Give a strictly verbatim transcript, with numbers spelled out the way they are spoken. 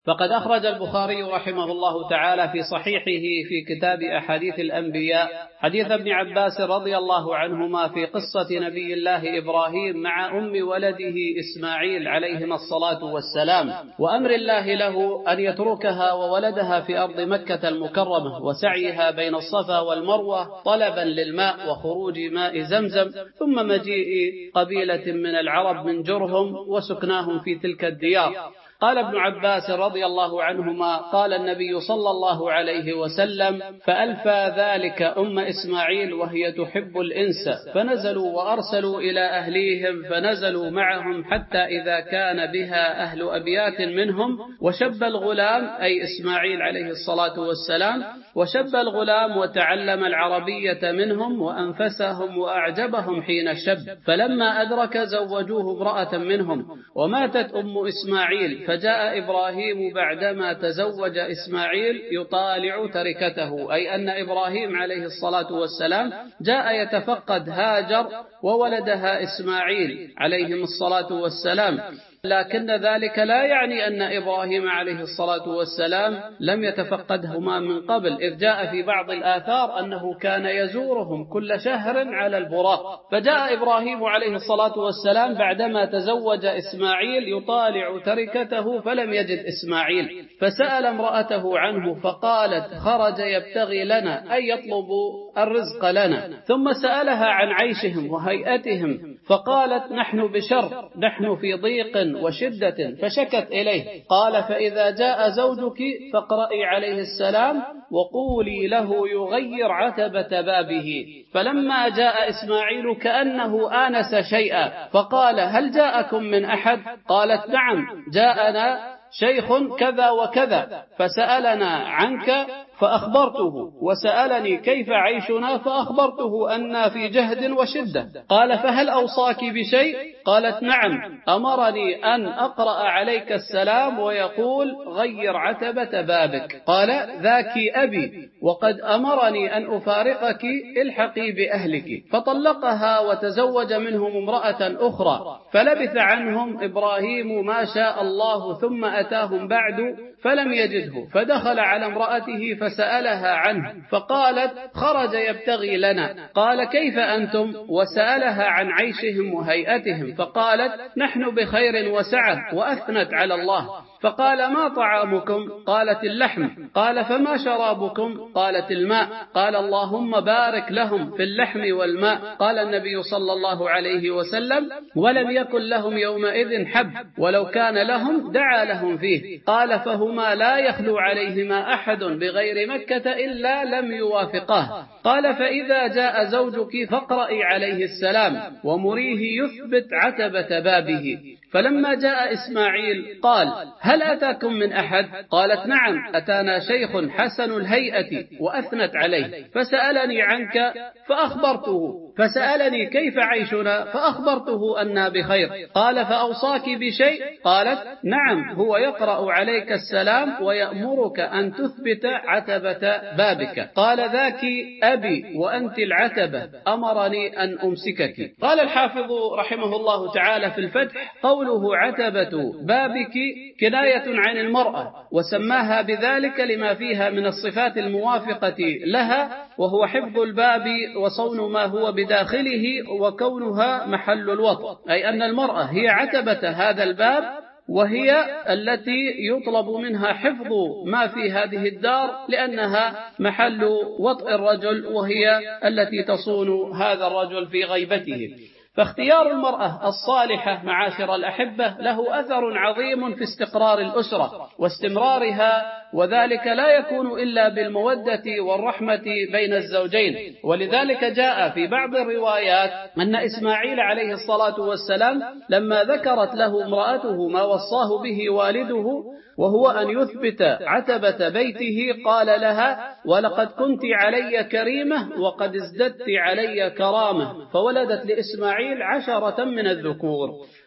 فقد أخرج البخاري رحمه الله تعالى في صحيحه في كتاب أحاديث الأنبياء حديث ابن عباس رضي الله عنهما في قصة نبي الله إبراهيم مع أم ولده إسماعيل عليهما الصلاة والسلام، وأمر الله له أن يتركها وولدها في أرض مكة المكرمة وسعيها بين الصفا والمروة طلبا للماء وخروج ماء زمزم، ثم مجيء قبيلة من العرب من جرهم وسكناهم في تلك الديار. قال ابن عباس رضي الله عنهما: قال النبي صلى الله عليه وسلم: فألفى ذلك أم إسماعيل وهي تحب الإنس، فنزلوا وأرسلوا إلى أهليهم فنزلوا معهم حتى إذا كان بها أهل أبيات منهم وشب الغلام، أي إسماعيل عليه الصلاة والسلام، وشب الغلام وتعلم العربية منهم وأنفسهم وأعجبهم حين شب، فلما أدرك زوجوه امرأة منهم، وماتت أم إسماعيل، فجاء إبراهيم بعدما تزوج إسماعيل يطالع تركته، أي أن إبراهيم عليه الصلاة والسلام جاء يتفقد هاجر وولدها إسماعيل عليهم الصلاة والسلام، لكن ذلك لا يعني أن إبراهيم عليه الصلاة والسلام لم يتفقدهما من قبل، إذ جاء في بعض الآثار أنه كان يزورهم كل شهر على البراق. فجاء إبراهيم عليه الصلاة والسلام بعدما تزوج إسماعيل يطالع تركته فلم يجد إسماعيل، فسأل امرأته عنه فقالت: خرج يبتغي لنا، أي يطلب الرزق لنا. ثم سألها عن عيشهم وهيئتهم فقالت: نحن بشر، نحن في ضيق وشدة، فشكت إليه. قال: فإذا جاء زوجك فاقرئي عليه السلام وقولي له يغير عتبة بابه. فلما جاء إسماعيل كأنه آنس شيئا فقال: هل جاءكم من أحد؟ قالت: نعم، جاءنا شيخ كذا وكذا فسألنا عنك فأخبرته، وسألني كيف عيشنا فأخبرته أننا في جهد وشدة. قال: فهل أوصاك بشيء؟ قالت: نعم، أمرني أن أقرأ عليك السلام ويقول غير عتبة بابك. قال: ذاك أبي، وقد أمرني أن أفارقك، الحقي بأهلك. فطلقها وتزوج منهم امرأة أخرى، فلبث عنهم إبراهيم ما شاء الله، ثم أتاهم بعد فلم يجده، فدخل على امرأته فسألها عنه، فقالت: خرج يبتغي لنا. قال: كيف أنتم؟ وسألها عن عيشهم وهيئتهم، فقالت: نحن بخير وسعة، وأثنت على الله. فقال: ما طعامكم؟ قالت: اللحم. قال: فما شرابكم؟ قالت: الماء. قال: اللهم بارك لهم في اللحم والماء. قال النبي صلى الله عليه وسلم: ولم يكن لهم يومئذ حب، ولو كان لهم دعا لهم فيه. قال: فهما لا يخلو عليهما أحد بغير مكة إلا لم يوافقاه. قال: فإذا جاء زوجك فاقرئي عليه السلام ومريه يثبت عتبة بابه. فلما جاء إسماعيل قال: هل أتاكم من أحد؟ قالت: نعم، أتانا شيخ حسن الهيئة، وأثنت عليه، فسألني عنك فأخبرته، فسألني كيف عيشنا فأخبرته أننا بخير. قال: فأوصاك بشيء؟ قالت: نعم، هو يقرأ عليك السلام ويأمرك أن تثبت عتبة بابك. قال: ذاك أبي وأنت العتبة، أمرني أن أمسكك. قال الحافظ رحمه الله تعالى في الفتح: قوله عتبة بابك كناية عن المرأة، وسماها بذلك لما فيها من الصفات الموافقة لها، وهو حفظ الباب وصون ما هو بداخله وكونها محل الوطء، أي أن المرأة هي عتبة هذا الباب، وهي التي يطلب منها حفظ ما في هذه الدار، لأنها محل وطء الرجل، وهي التي تصون هذا الرجل في غيبته. فاختيار المرأة الصالحة معاشر الأحبة له أثر عظيم في استقرار الأسرة واستمرارها، وذلك لا يكون إلا بالمودة والرحمة بين الزوجين. ولذلك جاء في بعض الروايات أن إسماعيل عليه الصلاة والسلام لما ذكرت له امرأته ما وصاه به والده، وهو أن يثبت عتبة بيته، قال لها: ولقد كنت علي كريمة وقد ازددت علي كرامة، فولدت لإسماعيل عشرة من الذكور.